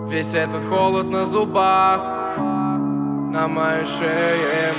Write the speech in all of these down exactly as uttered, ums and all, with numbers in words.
Весь этот холод на зубах, на моей шее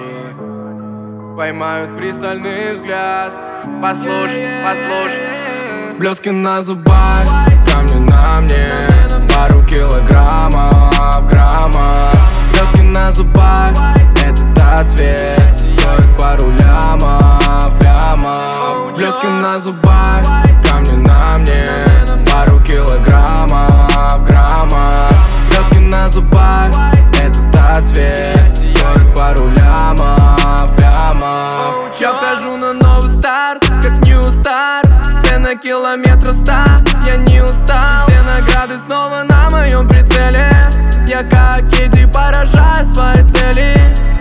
мани поймают пристальный взгляд. Послушай, послушай. Блески на зубах, камни на мне, пару килограммов, граммов. Блески на зубах, это тот цвет, стоит пару лямов, лямов. Блески на зубах, камни на мне, пару килограммов, граммов. Блески на зубах, это тот цвет, стоит пару лямов, лямов. Я вхожу на новый старт, как New Star. Сцена километра ста, я не устал. Все награды снова на моем прицеле. Я как Эдди поражаю свои цели.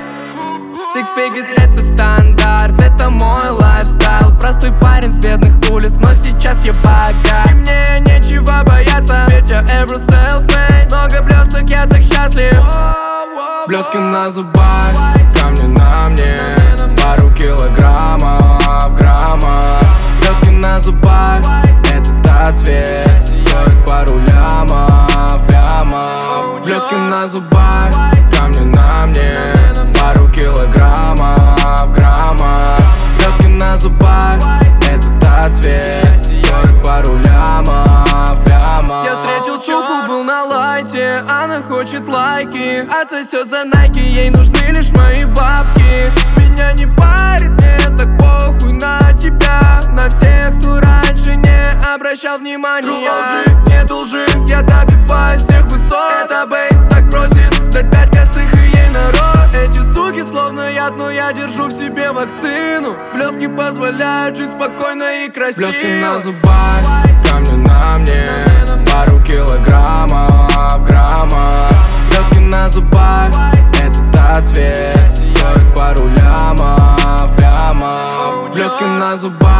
Six figures это стандарт, это мой лайфстайл. Простой парень с бедных улиц, но сейчас я богат. И мне нечего бояться, ведь я ever self-made. Много блесток, я так счастлив. Блески на зубах, камни на мне, пару килограммов, граммов. Блески на зубах, это тот цвет, стоит пару лямов, лямов. Блески на зубах, камни на мне, пару килограммов, граммов. Блески на зубах, это тот цвет, стоит пару лямов, лямов. Я встретил суку, был на лайте, она хочет лайки, отсосет за найки, ей нужны лишь мои бабки. Меня не парит, мне так похуй на тебя, на всех, кто раньше не обращал внимания. True о джи, нет лжи, я добиваюсь всех высот. Это бейт так просит дать пять косых и ей народ. Эти суки словно яд, но я держу в себе вакцину. Блески позволяют жить спокойно и красиво. Блески на зубах, камни на мне, пару килограммов, граммов. Блески на зубах, это тот цвет, стоит пару лямов, лямов. Блески на зубах,